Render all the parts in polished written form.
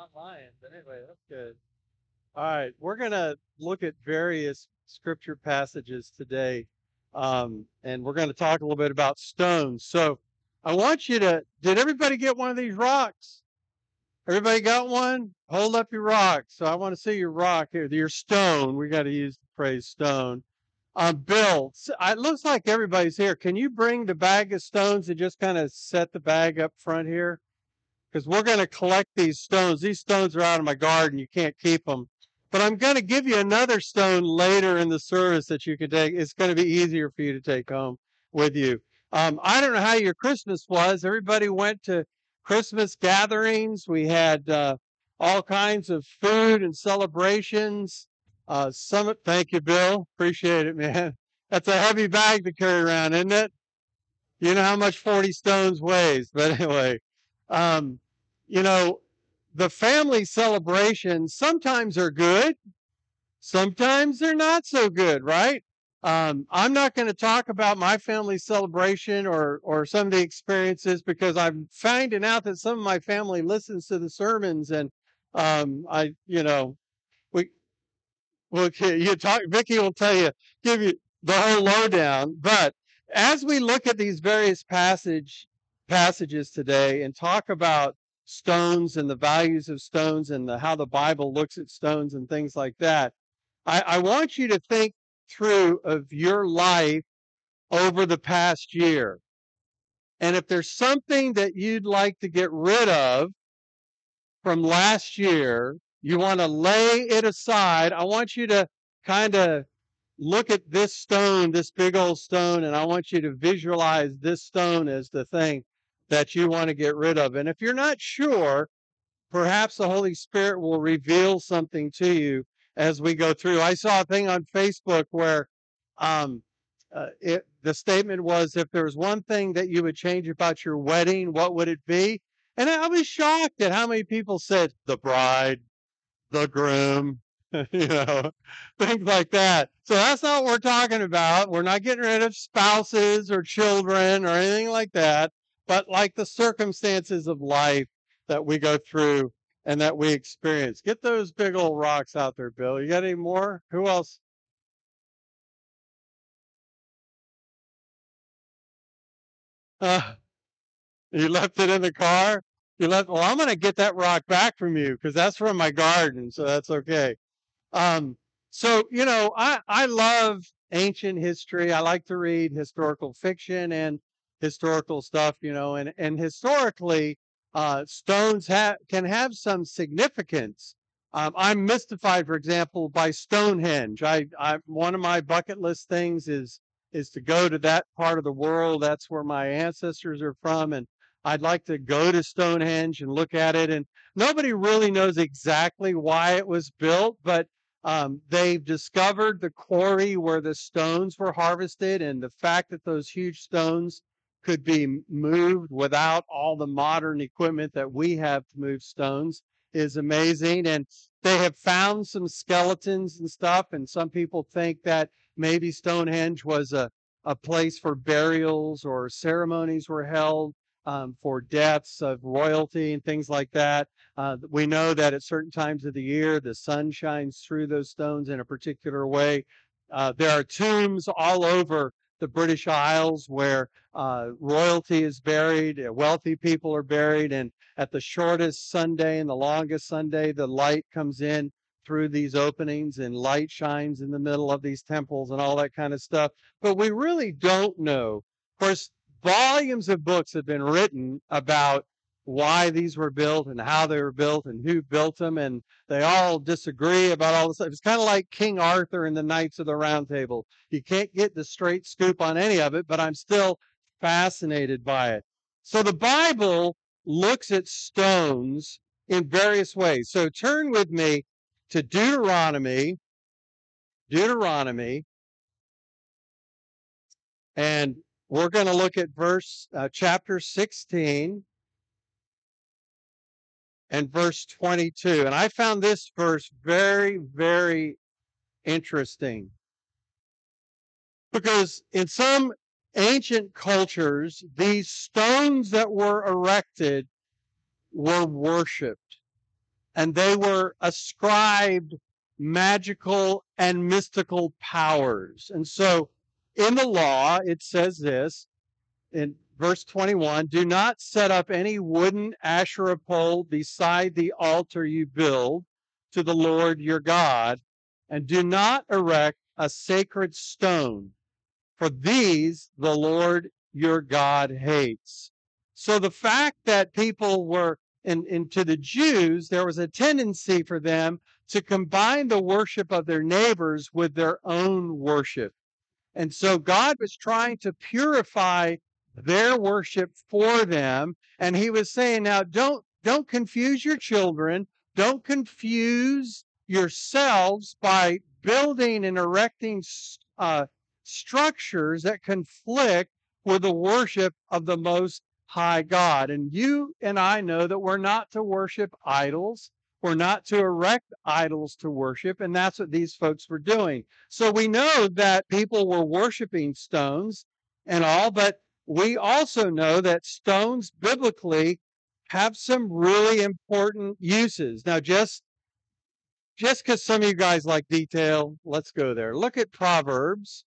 not lying, but anyway, that's good. All right, we're going to look at various scripture passages today, and we're going to talk a little bit about stones. So I want you to, did everybody get one of these rocks? Everybody got one? Hold up your rock. So I want to see your rock here, your stone. We got to use the phrase stone. Bill, it looks like everybody's here. Can you bring the bag of stones and just kind of set the bag up front here? Because we're going to collect these stones. These stones are out of my garden. You can't keep them. But I'm going to give you another stone later in the service that you can take. It's going to be easier for you to take home with you. I don't know how your Christmas was. Everybody went to Christmas gatherings. We had all kinds of food and celebrations. Thank you, Bill. Appreciate it, man. That's a heavy bag to carry around, isn't it? You know how much 40 stones weighs, but anyway, um, you know, the family celebrations sometimes are good, sometimes they're not so good, right? I'm not going to talk about my family celebration or some of the experiences because I'm finding out that some of my family listens to the sermons and we you talk. Vicky will tell you, give you the whole lowdown. But as we look at these various passages today and talk about stones and the values of stones and how the Bible looks at stones and things like that, I want you to think through of your life over the past year. And if there's something that you'd like to get rid of from last year, you want to lay it aside. I want you to kind of look at this stone, this big old stone, and I want you to visualize this stone as the thing that you want to get rid of. And if you're not sure, perhaps the Holy Spirit will reveal something to you as we go through. I saw a thing on Facebook where um, the statement was, if there was one thing that you would change about your wedding, what would it be? And I was shocked at how many people said the bride, the groom, things like that. So that's not what we're talking about. We're not getting rid of spouses or children or anything like that, but like the circumstances of life that we go through and that we experience. Get those big old rocks out there, Bill. You got any more? Who else? Uh, you left it in the car? You left, well, I'm going to get that rock back from you because that's from my garden. So that's okay. Um, I love ancient history. I like to read historical fiction and historical stuff, and historically, stones can have some significance. I'm mystified, for example, by Stonehenge. One of my bucket list things is to go to that part of the world. That's where my ancestors are from, and I'd like to go to Stonehenge and look at it. And nobody really knows exactly why it was built, but they've discovered the quarry where the stones were harvested, and the fact that those huge stones could be moved without all the modern equipment that we have to move stones is amazing. And they have found some skeletons and stuff, and some people think that maybe Stonehenge was a place for burials or ceremonies were held for deaths of royalty and things like that. We know that at certain times of the year, the sun shines through those stones in a particular way. There are tombs all over the British Isles where royalty is buried, wealthy people are buried, and at the shortest Sunday and the longest Sunday, the light comes in through these openings and light shines in the middle of these temples and all that kind of stuff. But we really don't know. Of course, volumes of books have been written about why these were built and how they were built and who built them, and they all disagree about all this stuff. It's kind of like King Arthur and the Knights of the Round Table. You can't get the straight scoop on any of it, but I'm still fascinated by it. So the Bible looks at stones in various ways. So turn with me to Deuteronomy, and we're going to look at chapter 16 and verse 22. And I found this verse very, very interesting because in some ancient cultures, these stones that were erected were worshiped. and they were ascribed magical and mystical powers. And so in the law, it says this in verse 21, do not set up any wooden Asherah pole beside the altar you build to the Lord your God, and do not erect a sacred stone, for these the Lord your God hates. So the fact that people were, to the Jews, there was a tendency for them to combine the worship of their neighbors with their own worship. And so God was trying to purify their worship for them. And he was saying, now don't confuse your children. Don't confuse yourselves by building and erecting structures that conflict with the worship of the Most High God. And you and I know that we're not to worship idols. We're not to erect idols to worship. And that's what these folks were doing. So we know that people were worshiping stones and all, but we also know that stones biblically have some really important uses. Now, just because some of you guys like detail, let's go there. Look at Proverbs.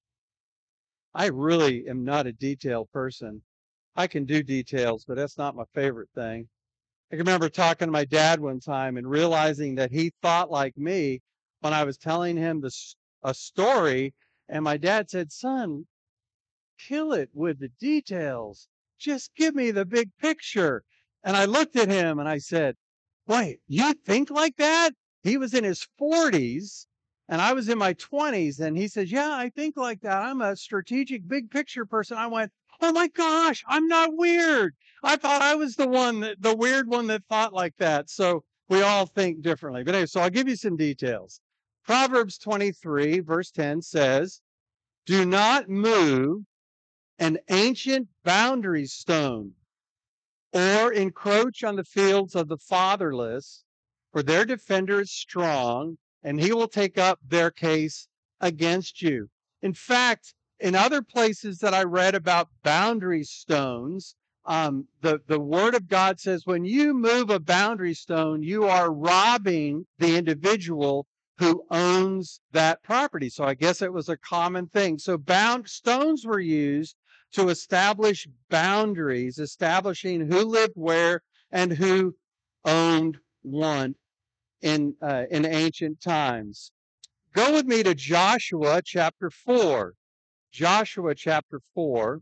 I really am not a detail person. I can do details, but that's not my favorite thing. I can remember talking to my dad one time and realizing that he thought like me when I was telling him a story. And my dad said, son, kill it with the details. Just give me the big picture. And I looked at him and I said, wait, you think like that? He was in his 40s and I was in my 20s. And he says, yeah, I think like that. I'm a strategic big picture person. I went, oh my gosh, I'm not weird. I thought I was the weird one that thought like that. So we all think differently. But anyway, so I'll give you some details. Proverbs 23 verse 10 says, do not move an ancient boundary stone or encroach on the fields of the fatherless, for their defender is strong, and he will take up their case against you. In fact, in other places that I read about boundary stones, the Word of God says when you move a boundary stone, you are robbing the individual who owns that property. So I guess it was a common thing. So stones were used to establish boundaries, establishing who lived where and who owned one in ancient times. Go with me to Joshua chapter 4. Joshua chapter 4.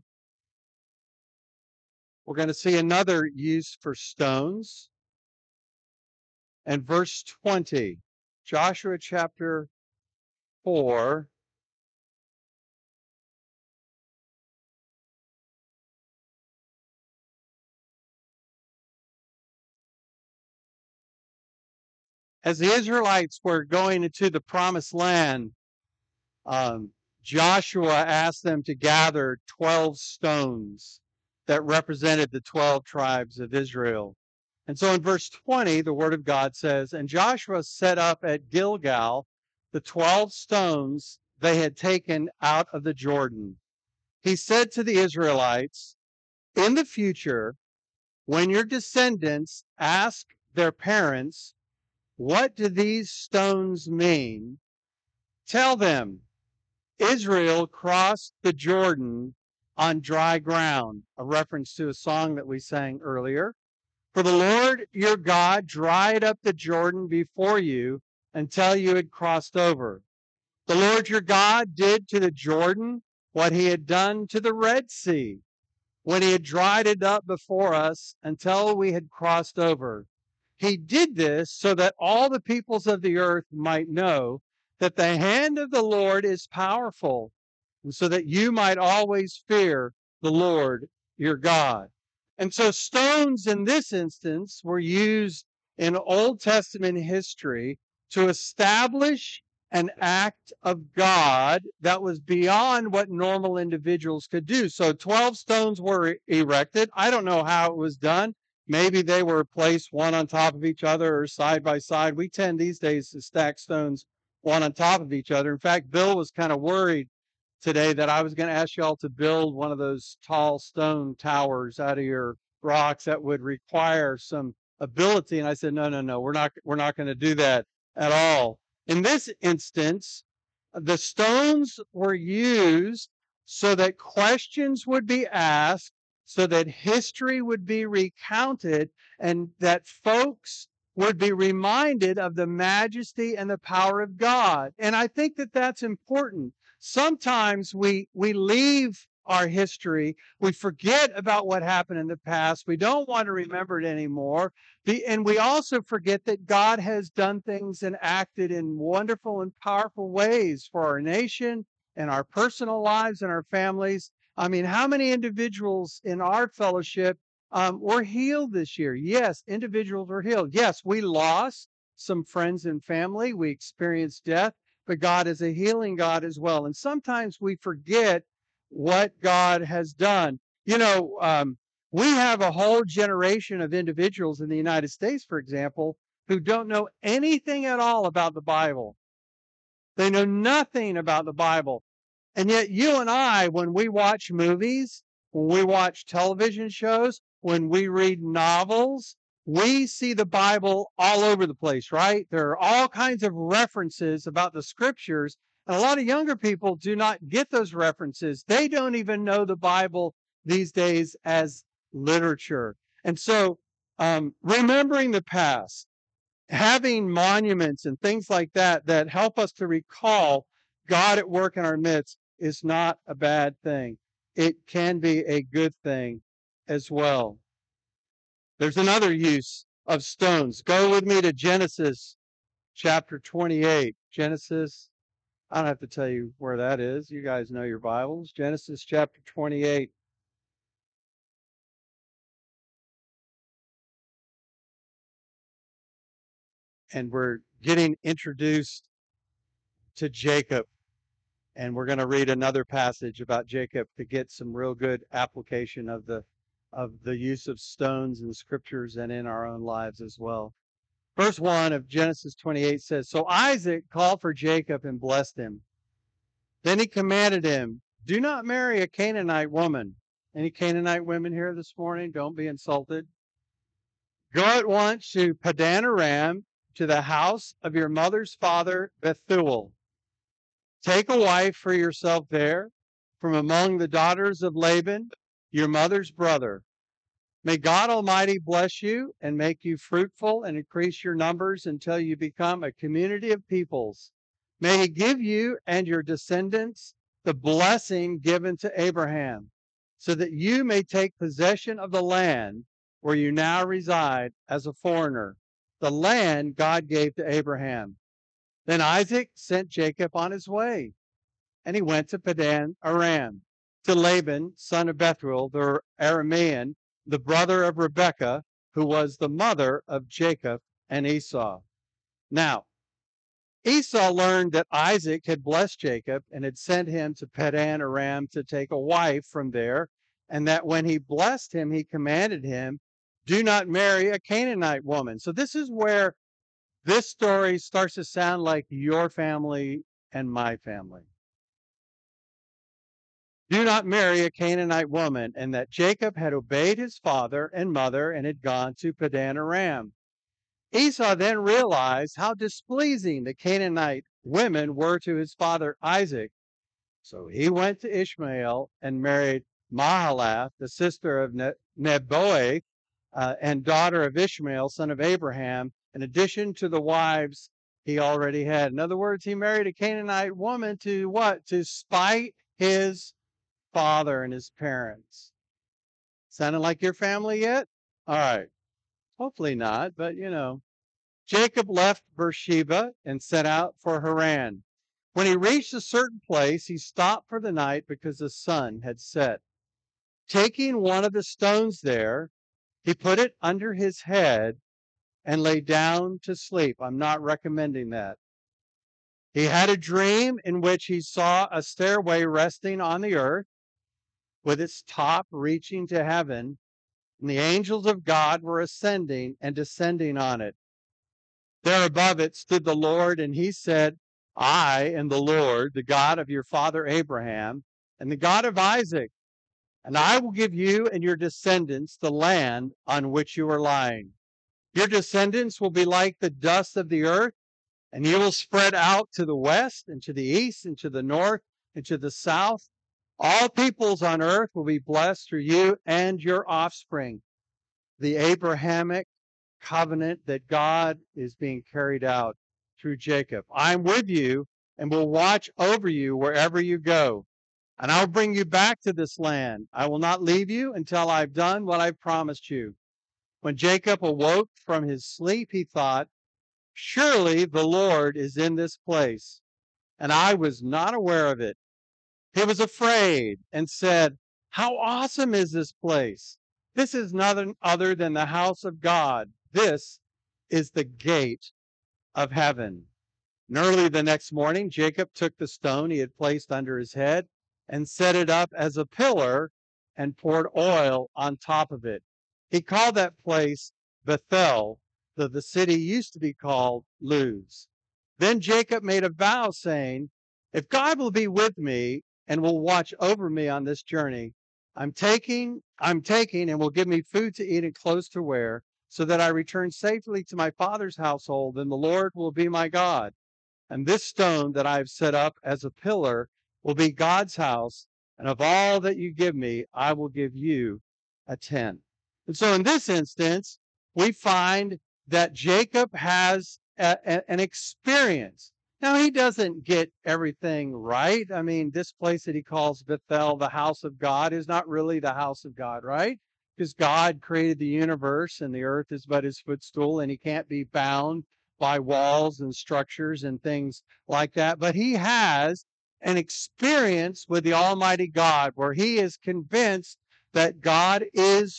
We're going to see another use for stones. And verse 20. Joshua chapter 4. As the Israelites were going into the promised land, Joshua asked them to gather 12 stones that represented the 12 tribes of Israel. And so in verse 20, the word of God says, and Joshua set up at Gilgal the 12 stones they had taken out of the Jordan. He said to the Israelites, in the future, when your descendants ask their parents, what do these stones mean? Tell them, Israel crossed the Jordan on dry ground, a reference to a song that we sang earlier. For the Lord your God dried up the Jordan before you until you had crossed over. The Lord your God did to the Jordan what he had done to the Red Sea, when he had dried it up before us until we had crossed over. He did this so that all the peoples of the earth might know that the hand of the Lord is powerful, and so that you might always fear the Lord your God. And so stones in this instance were used in Old Testament history to establish an act of God that was beyond what normal individuals could do. So 12 stones were erected. I don't know how it was done. Maybe they were placed one on top of each other or side by side. We tend these days to stack stones one on top of each other. In fact, Bill was kind of worried today that I was going to ask y'all to build one of those tall stone towers out of your rocks that would require some ability. And I said, no, no, no, we're not going to do that at all. In this instance, the stones were used so that questions would be asked, so that history would be recounted, and that folks would be reminded of the majesty and the power of God. And I think that that's important. Sometimes we leave our history, we forget about what happened in the past, we don't want to remember it anymore, and we also forget that God has done things and acted in wonderful and powerful ways for our nation and our personal lives and our families. I mean, how many individuals in our fellowship were healed this year? Yes, individuals were healed. Yes, we lost some friends and family. We experienced death, but God is a healing God as well. And sometimes we forget what God has done. You know, we have a whole generation of individuals in the United States, for example, who don't know anything at all about the Bible. They know nothing about the Bible. And yet you and I, when we watch movies, when we watch television shows, when we read novels, we see the Bible all over the place, right? There are all kinds of references about the scriptures. And a lot of younger people do not get those references. They don't even know the Bible these days as literature. And so, remembering the past, having monuments and things like that that help us to recall God at work in our midst is not a bad thing. It can be a good thing as well. There's another use of stones. Go with me to Genesis chapter 28. Genesis, I don't have to tell you where that is. You guys know your Bibles. Genesis chapter 28. And we're getting introduced to Jacob. And we're going to read another passage about Jacob to get some real good application of the use of stones in the scriptures and in our own lives as well. Verse 1 of Genesis 28 says, So Isaac called for Jacob and blessed him. Then he commanded him, Do not marry a Canaanite woman. Any Canaanite women here this morning? Don't be insulted. Go at once to Padan Aram, to the house of your mother's father Bethuel. Take a wife for yourself there from among the daughters of Laban, your mother's brother. May God Almighty bless you and make you fruitful and increase your numbers until you become a community of peoples. May he give you and your descendants the blessing given to Abraham, so that you may take possession of the land where you now reside as a foreigner, the land God gave to Abraham. Then Isaac sent Jacob on his way, and he went to Padan Aram, to Laban, son of Bethuel, the Aramean, the brother of Rebekah, who was the mother of Jacob and Esau. Now, Esau learned that Isaac had blessed Jacob and had sent him to Padan Aram to take a wife from there, and that when he blessed him, he commanded him, Do not marry a Canaanite woman. So this is where this story starts to sound like your family and my family. Do not marry a Canaanite woman, and that Jacob had obeyed his father and mother and had gone to Padan Aram. Esau then realized how displeasing the Canaanite women were to his father Isaac. So he went to Ishmael and married Mahalath, the sister of Nebaioth, and daughter of Ishmael, son of Abraham, in addition to the wives he already had. In other words, he married a Canaanite woman to what? To spite his father and his parents. Sounding like your family yet? All right. Hopefully not, but you know. Jacob left Beersheba and set out for Haran. When he reached a certain place, he stopped for the night because the sun had set. Taking one of the stones there, he put it under his head and lay down to sleep. I'm not recommending that. He had a dream in which he saw a stairway resting on the earth with its top reaching to heaven, and the angels of God were ascending and descending on it. There above it stood the Lord, and he said, I am the Lord, the God of your father Abraham, and the God of Isaac, and I will give you and your descendants the land on which you are lying. Your descendants will be like the dust of the earth, and you will spread out to the west and to the east and to the north and to the south. All peoples on earth will be blessed through you and your offspring. The Abrahamic covenant that God is being carried out through Jacob. I'm with you and will watch over you wherever you go. And I'll bring you back to this land. I will not leave you until I've done what I've promised you. When Jacob awoke from his sleep, he thought, surely the Lord is in this place, and I was not aware of it. He was afraid and said, how awesome is this place? This is nothing other than the house of God. This is the gate of heaven. And early the next morning, Jacob took the stone he had placed under his head and set it up as a pillar and poured oil on top of it. He called that place Bethel, though the city used to be called Luz. Then Jacob made a vow saying, if God will be with me and will watch over me on this journey, I'm taking and will give me food to eat and clothes to wear, so that I return safely to my father's household, then the Lord will be my God. And this stone that I have set up as a pillar will be God's house, and of all that you give me, I will give you a tenth. And so in this instance, we find that Jacob has an experience. Now, he doesn't get everything right. I mean, this place that he calls Bethel, the house of God, is not really the house of God, right? Because God created the universe and the earth is but his footstool, and he can't be bound by walls and structures and things like that. But he has an experience with the Almighty God where he is convinced that God is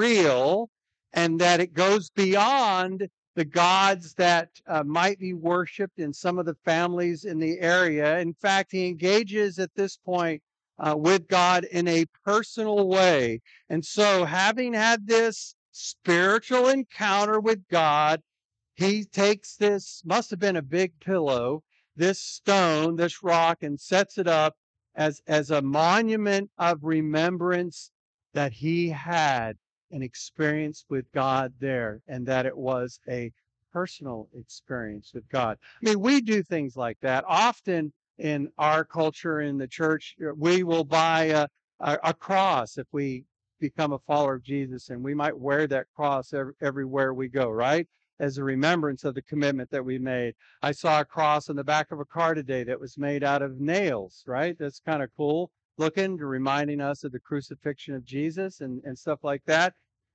real and that it goes beyond the gods that might be worshipped in some of the families in the area. In fact, he engages at this point with God in a personal way. And so, having had this spiritual encounter with God, he takes this, must have been a big pillow, this stone, this rock, and sets it up as a monument of remembrance that he had an experience with God there, and that it was a personal experience with God. I mean, we do things like that. Often in our culture, in the church, we will buy a cross if we become a follower of Jesus, and we might wear that cross everywhere we go, right? As a remembrance of the commitment that we made. I saw a cross in the back of a car today that was made out of nails, right? That's kind of cool looking, reminding us of the crucifixion of Jesus and stuff like that.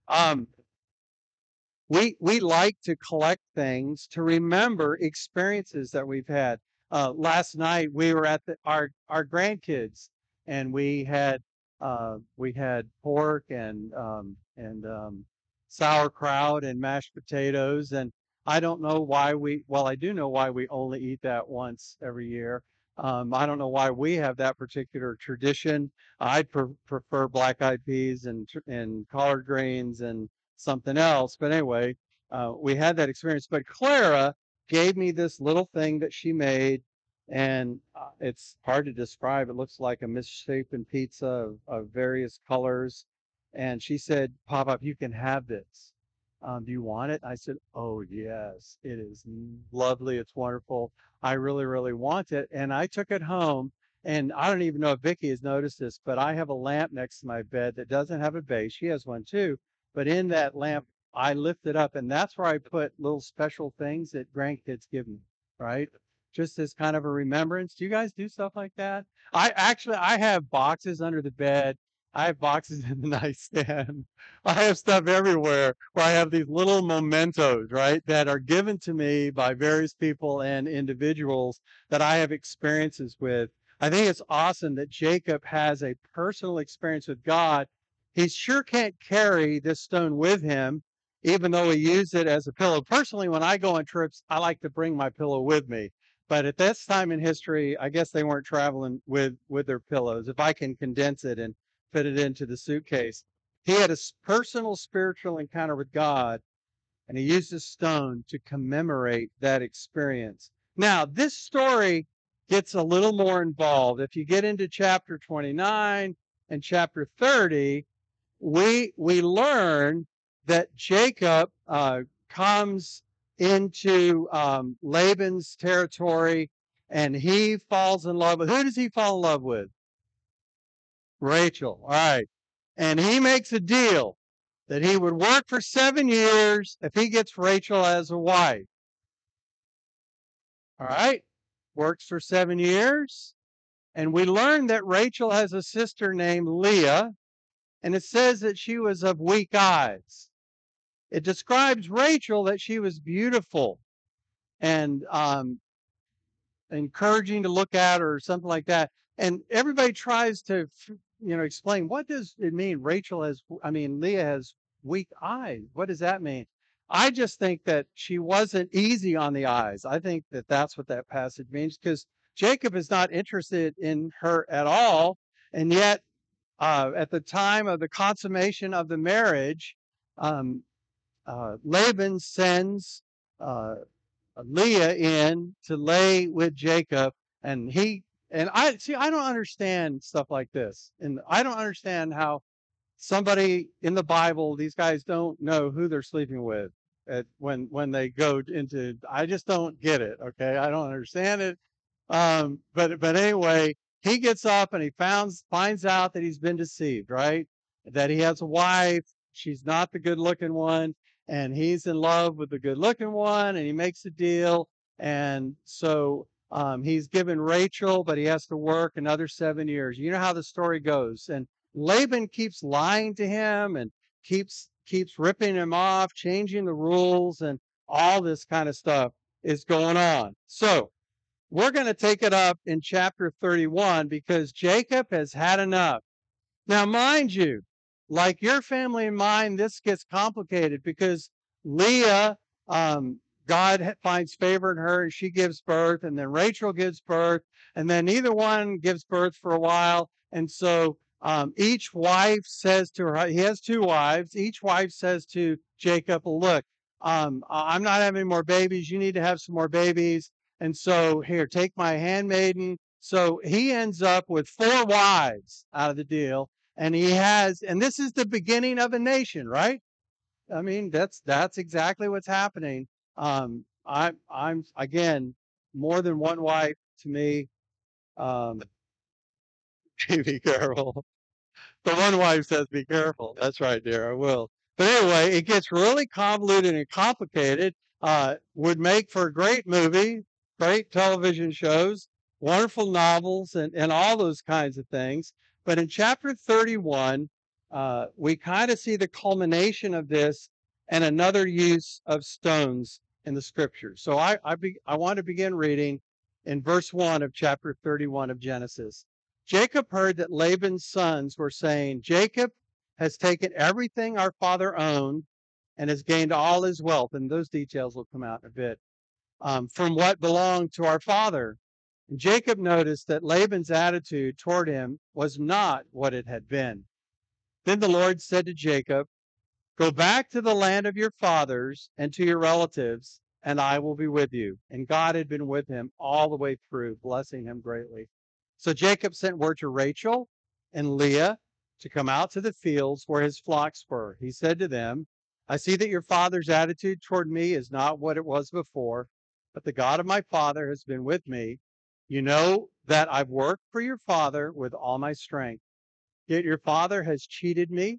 We like to collect things to remember experiences that we've had. Last night we were at our grandkids, and we had pork and sauerkraut and mashed potatoes. And I don't know why I do know why we only eat that once every year. I don't know why we have that particular tradition. I'd prefer black-eyed peas and collard greens and something else. But anyway, we had that experience. But Clara gave me this little thing that she made, and it's hard to describe. It looks like a misshapen pizza of various colors. And she said, Pop-Up, you can have this. Do you want it? I said, oh, yes, it is lovely. It's wonderful. I really, really want it. And I took it home. And I don't even know if Vicki has noticed this, but I have a lamp next to my bed that doesn't have a base. She has one too. But in that lamp, I lift it up, and that's where I put little special things that grandkids give me, right? Just as kind of a remembrance. Do you guys do stuff like that? I have boxes under the bed. I have boxes in the nightstand. I have stuff everywhere where I have these little mementos, right, that are given to me by various people and individuals that I have experiences with. I think it's awesome that Jacob has a personal experience with God. He sure can't carry this stone with him, even though he used it as a pillow. Personally, when I go on trips, I like to bring my pillow with me. But at this time in history, I guess they weren't traveling with their pillows. If I can condense it and fit it into the suitcase. He had a personal spiritual encounter with God, and he used a stone to commemorate that experience. Now, this story gets a little more involved. If you get into chapter 29 and chapter 30, we learn that Jacob comes into Laban's territory, and he falls in love with, who does he fall in love with? Rachel. All right. And he makes a deal that he would work for 7 years if he gets Rachel as a wife. All right. Works for 7 years. And we learn that Rachel has a sister named Leah, and it says that she was of weak eyes. It describes Rachel that she was beautiful and encouraging to look at, or something like that. And everybody tries to, explain, what does it mean Leah has weak eyes? What does that mean? I just think that she wasn't easy on the eyes. I think that that's what that passage means, because Jacob is not interested in her at all. And yet, at the time of the consummation of the marriage, Laban sends Leah in to lay with Jacob, and I don't understand stuff like this, and I don't understand how somebody in the Bible, these guys don't know who they're sleeping with when they go into. I just don't get it. Okay, I don't understand it. But anyway, he gets up and he finds out that he's been deceived, right? That he has a wife. She's not the good looking one, and he's in love with the good looking one, and he makes a deal. And so he's given Rachel, but he has to work another 7 years. You know how the story goes. And Laban keeps lying to him and keeps ripping him off, changing the rules, and all this kind of stuff is going on. So we're going to take it up in chapter 31, because Jacob has had enough. Now, mind you, like your family and mine, this gets complicated, because Leah, God finds favor in her, and she gives birth, and then Rachel gives birth, and then neither one gives birth for a while. And so each wife says to her, he has 2 wives, each wife says to Jacob, look, I'm not having more babies. You need to have some more babies. And so here, take my handmaiden. So he ends up with 4 wives out of the deal. And this is the beginning of a nation, right? I mean, that's exactly what's happening. I'm again, more than one wife to me. Be careful. The one wife says, be careful. That's right, dear. I will. But anyway, it gets really convoluted and complicated. Would make for a great movie, great television shows, wonderful novels, and all those kinds of things. But in chapter 31, we kind of see the culmination of this and another use of stones in the scriptures. So I want to begin reading in verse 1 of chapter 31 of Genesis. Jacob heard that Laban's sons were saying, Jacob has taken everything our father owned and has gained all his wealth. And those details will come out in a bit. From what belonged to our father. And Jacob noticed that Laban's attitude toward him was not what it had been. Then the Lord said to Jacob, go back to the land of your fathers and to your relatives, and I will be with you. And God had been with him all the way through, blessing him greatly. So Jacob sent word to Rachel and Leah to come out to the fields where his flocks were. He said to them, I see that your father's attitude toward me is not what it was before, but the God of my father has been with me. You know that I've worked for your father with all my strength. Yet your father has cheated me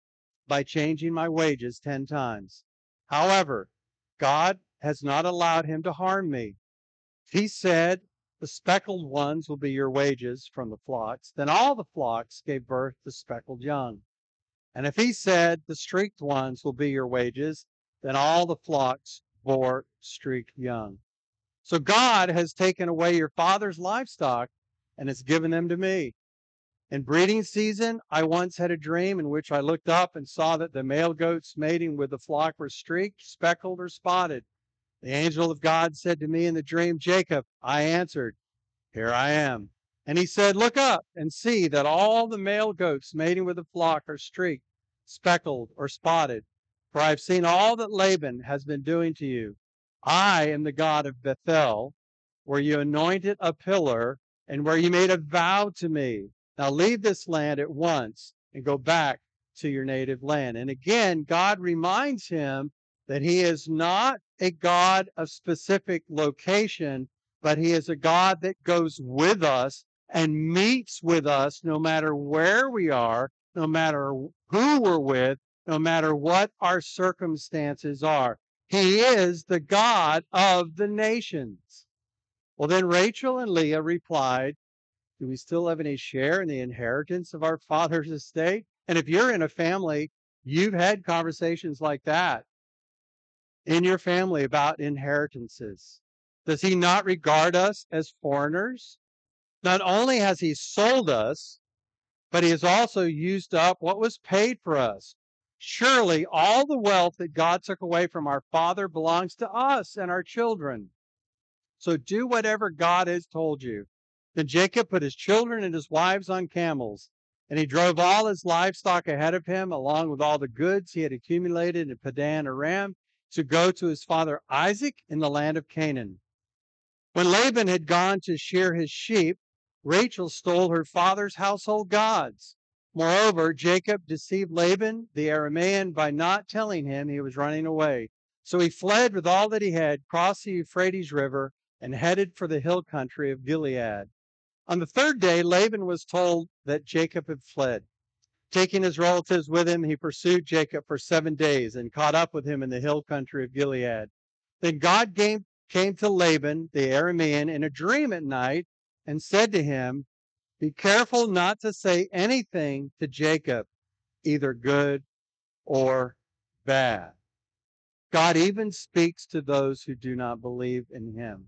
by changing my wages 10 times. However, God has not allowed him to harm me. He said, the speckled ones will be your wages from the flocks. Then all the flocks gave birth to speckled young. And if he said, the streaked ones will be your wages, then all the flocks bore streaked young. So God has taken away your father's livestock and has given them to me. In breeding season, I once had a dream in which I looked up and saw that the male goats mating with the flock were streaked, speckled, or spotted. The angel of God said to me in the dream, Jacob. I answered, here I am. And he said, look up and see that all the male goats mating with the flock are streaked, speckled, or spotted. For I've seen all that Laban has been doing to you. I am the God of Bethel, where you anointed a pillar and where you made a vow to me. Now leave this land at once and go back to your native land. And again, God reminds him that he is not a God of specific location, but he is a God that goes with us and meets with us no matter where we are, no matter who we're with, no matter what our circumstances are. He is the God of the nations. Well, then Rachel and Leah replied, do we still have any share in the inheritance of our father's estate? And if you're in a family, you've had conversations like that in your family about inheritances. Does he not regard us as foreigners? Not only has he sold us, but he has also used up what was paid for us. Surely all the wealth that God took away from our father belongs to us and our children. So do whatever God has told you. Then Jacob put his children and his wives on camels, and he drove all his livestock ahead of him, along with all the goods he had accumulated in Padan Aram, to go to his father Isaac in the land of Canaan. When Laban had gone to shear his sheep, Rachel stole her father's household gods. Moreover, Jacob deceived Laban the Aramean by not telling him he was running away. So he fled with all that he had, crossed the Euphrates River, and headed for the hill country of Gilead. On the third day, Laban was told that Jacob had fled. Taking his relatives with him, he pursued Jacob for 7 days and caught up with him in the hill country of Gilead. Then God came to Laban the Aramean in a dream at night and said to him, be careful not to say anything to Jacob, either good or bad. God even speaks to those who do not believe in him.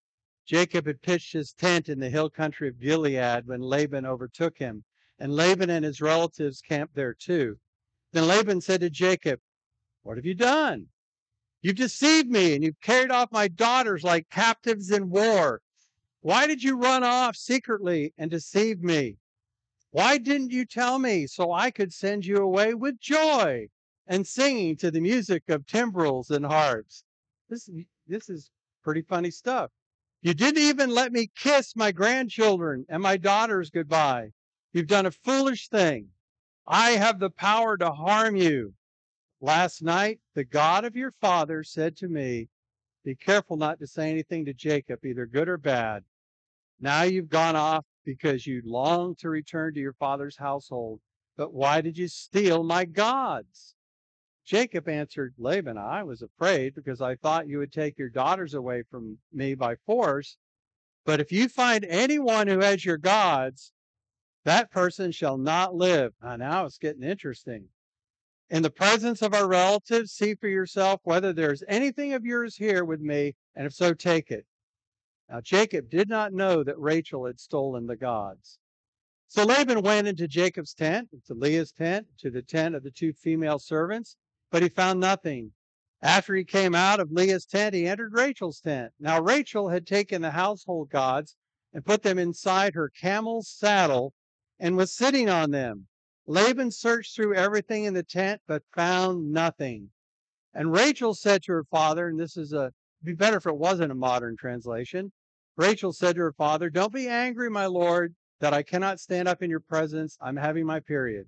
Jacob had pitched his tent in the hill country of Gilead when Laban overtook him, and Laban and his relatives camped there too. Then Laban said to Jacob, what have you done? You've deceived me, and you've carried off my daughters like captives in war. Why did you run off secretly and deceive me? Why didn't you tell me so I could send you away with joy and singing to the music of timbrels and harps? This is pretty funny stuff. You didn't even let me kiss my grandchildren and my daughters goodbye. You've done a foolish thing. I have the power to harm you. Last night, the God of your father said to me, be careful not to say anything to Jacob, either good or bad. Now you've gone off because you long to return to your father's household. But why did you steal my gods? Jacob answered Laban, I was afraid because I thought you would take your daughters away from me by force. But if you find anyone who has your gods, that person shall not live. Now it's getting interesting. In the presence of our relatives, see for yourself whether there's anything of yours here with me, and if so, take it. Now Jacob did not know that Rachel had stolen the gods. So Laban went into Jacob's tent, to Leah's tent, to the tent of the 2 female servants, but he found nothing. After he came out of Leah's tent, he entered Rachel's tent. Now Rachel had taken the household gods and put them inside her camel's saddle and was sitting on them. Laban searched through everything in the tent, but found nothing. And Rachel said to her father, and this is it'd be better if it wasn't a modern translation. Rachel said to her father, don't be angry, my lord, that I cannot stand up in your presence. I'm having my period.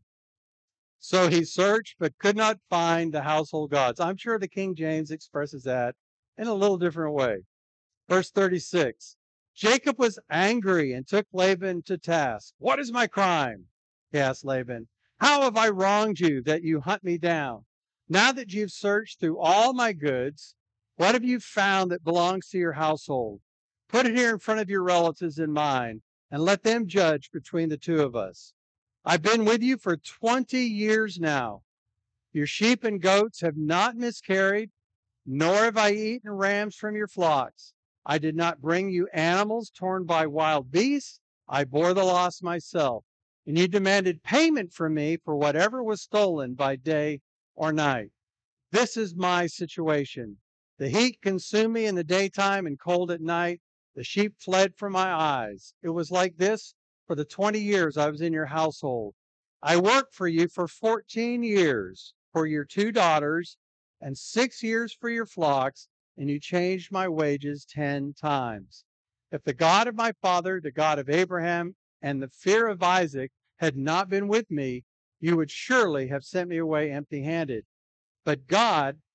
So he searched, but could not find the household gods. I'm sure the King James expresses that in a little different way. Verse 36, Jacob was angry and took Laban to task. What is my crime? He asked Laban. How have I wronged you that you hunt me down? Now that you've searched through all my goods, what have you found that belongs to your household? Put it here in front of your relatives and mine, and let them judge between the 2 of us. I've been with you for 20 years now. Your sheep and goats have not miscarried, nor have I eaten rams from your flocks. I did not bring you animals torn by wild beasts. I bore the loss myself. And you demanded payment from me for whatever was stolen by day or night. This is my situation. The heat consumed me in the daytime and cold at night. The sheep fled from my eyes. It was like this for the 20 years I was in your household. I worked for you for 14 years for your 2 daughters and 6 years for your flocks, and you changed my wages 10 times. If the God of my father, the God of Abraham, and the fear of Isaac had not been with me, you would surely have sent me away empty-handed. But God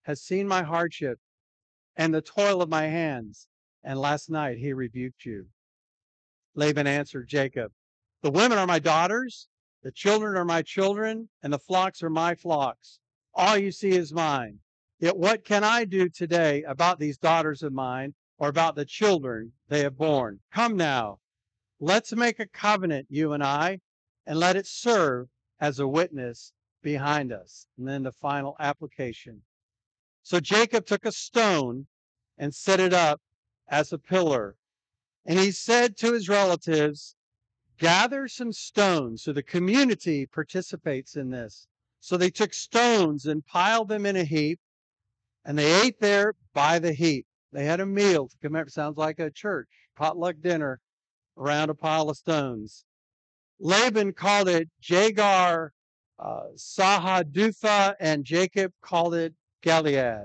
has seen my hardship and the toil of my hands, and last night he rebuked you." Laban answered Jacob, "The women are my daughters, the children are my children, and the flocks are my flocks. All you see is mine. Yet what can I do today about these daughters of mine, or about the children they have borne? Come now, let's make a covenant, you and I, and let it serve as a witness behind us." And then the final application. So Jacob took a stone and set it up as a pillar. And he said to his relatives, "Gather some stones." So the community participates in this. So they took stones and piled them in a heap, and they ate there by the heap. They had a meal. Sounds like a church potluck dinner around a pile of stones. Laban called it Jagar Sahadutha, and Jacob called it Gilead.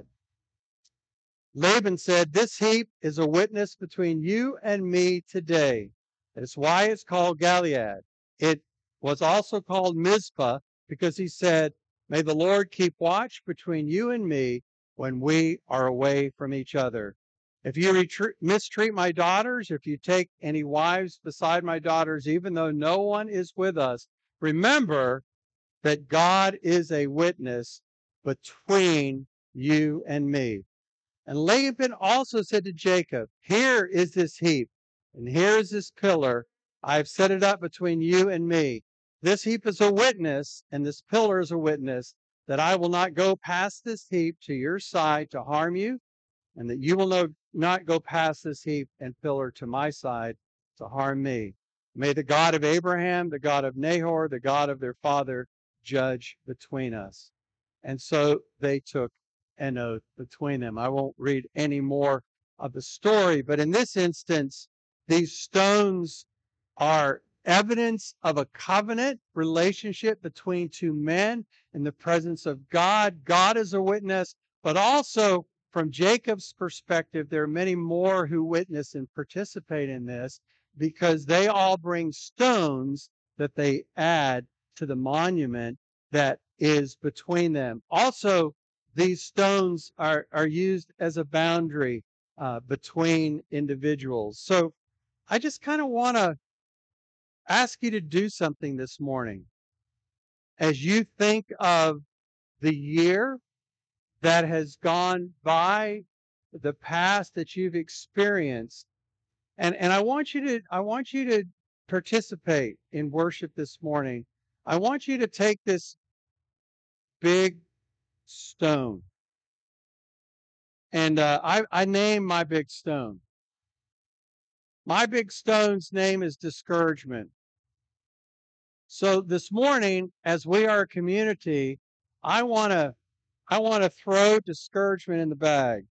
Laban said, "This heap is a witness between you and me today." That's why it's called Gilead. It was also called Mizpah because he said, "May the Lord keep watch between you and me when we are away from each other. If you mistreat my daughters, if you take any wives beside my daughters, even though no one is with us, remember that God is a witness between you and me." And Laban also said to Jacob, "Here is this heap, and here is this pillar. I have set it up between you and me. This heap is a witness, and this pillar is a witness that I will not go past this heap to your side to harm you, and that you will not go past this heap and pillar to my side to harm me. May the God of Abraham, the God of Nahor, the God of their father, judge between us." And so they took an oath between them. I won't read any more of the story, but in this instance, these stones are evidence of a covenant relationship between two men in the presence of God. God is a witness, but also from Jacob's perspective, there are many more who witness and participate in this because they all bring stones that they add to the monument that is between them. Also, these stones are used as a boundary between individuals. So I just kind of want to ask you to do something this morning. As you think of the year that has gone by, the past that you've experienced, and I want you to participate in worship this morning. I want you to take this big stone, and I name my big stone. My big stone's name is discouragement. So this morning, as we are a community, I want to throw discouragement in the bag.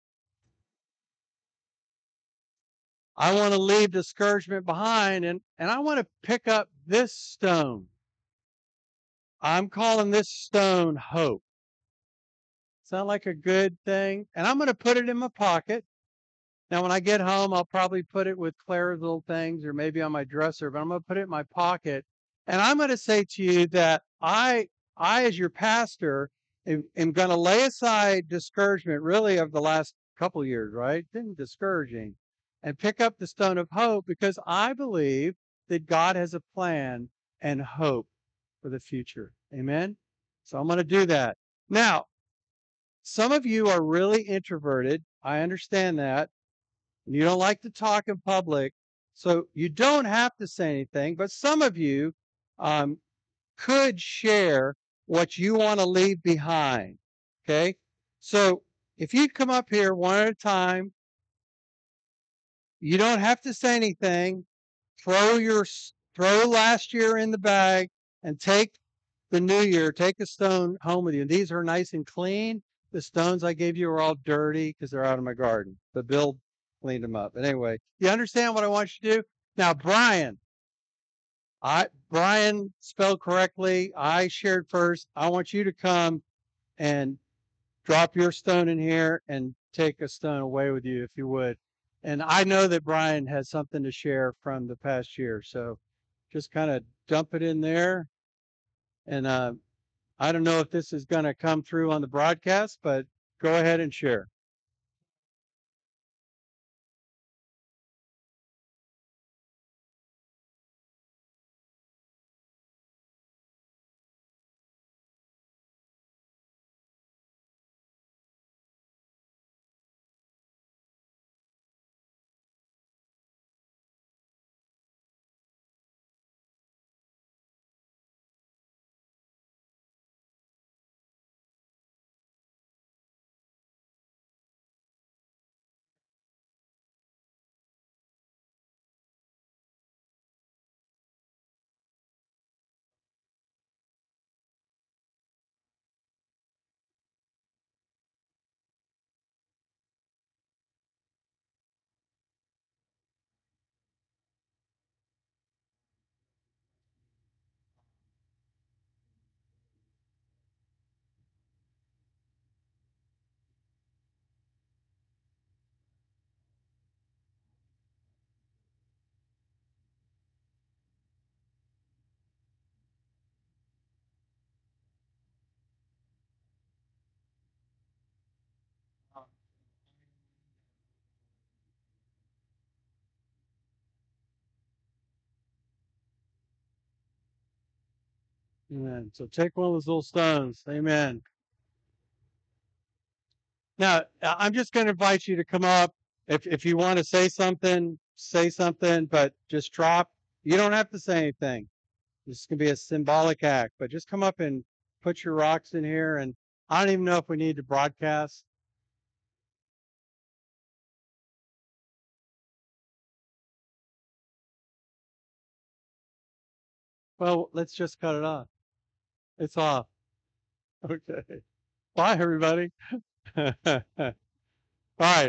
I want to leave discouragement behind, and I want to pick up this stone. I'm calling this stone hope. Sound like a good thing? And I'm going to put it in my pocket. Now, when I get home, I'll probably put it with Claire's little things or maybe on my dresser, but I'm going to put it in my pocket. And I'm going to say to you that I as your pastor, am going to lay aside discouragement really of the last couple years, right? It's been discouraging. And pick up the stone of hope because I believe that God has a plan and hope for the future. Amen? So I'm going to do that. Now, some of you are really introverted. I understand that. You don't like to talk in public, so you don't have to say anything, but some of you could share what you want to leave behind, okay? So if you come up here one at a time, you don't have to say anything. Throw last year in the bag and take the new year, take a stone home with you. And these are nice and clean. The stones I gave you are all dirty because they're out of my garden. But Bill cleaned them up. But anyway, you understand what I want you to do? Now, Brian spelled correctly. I shared first. I want you to come and drop your stone in here and take a stone away with you if you would. And I know that Brian has something to share from the past year. So just kind of dump it in there. And I don't know if this is going to come through on the broadcast, but Go ahead and share. Amen. So take one of those little stones. Amen. Now, I'm just going to invite you to come up. If you want to say something, but just drop. You don't have to say anything. This can be a symbolic act, but just come up and put your rocks in here. And I don't even know if we need to broadcast. Well, let's just cut it off. It's off. Okay. Bye, everybody. All right.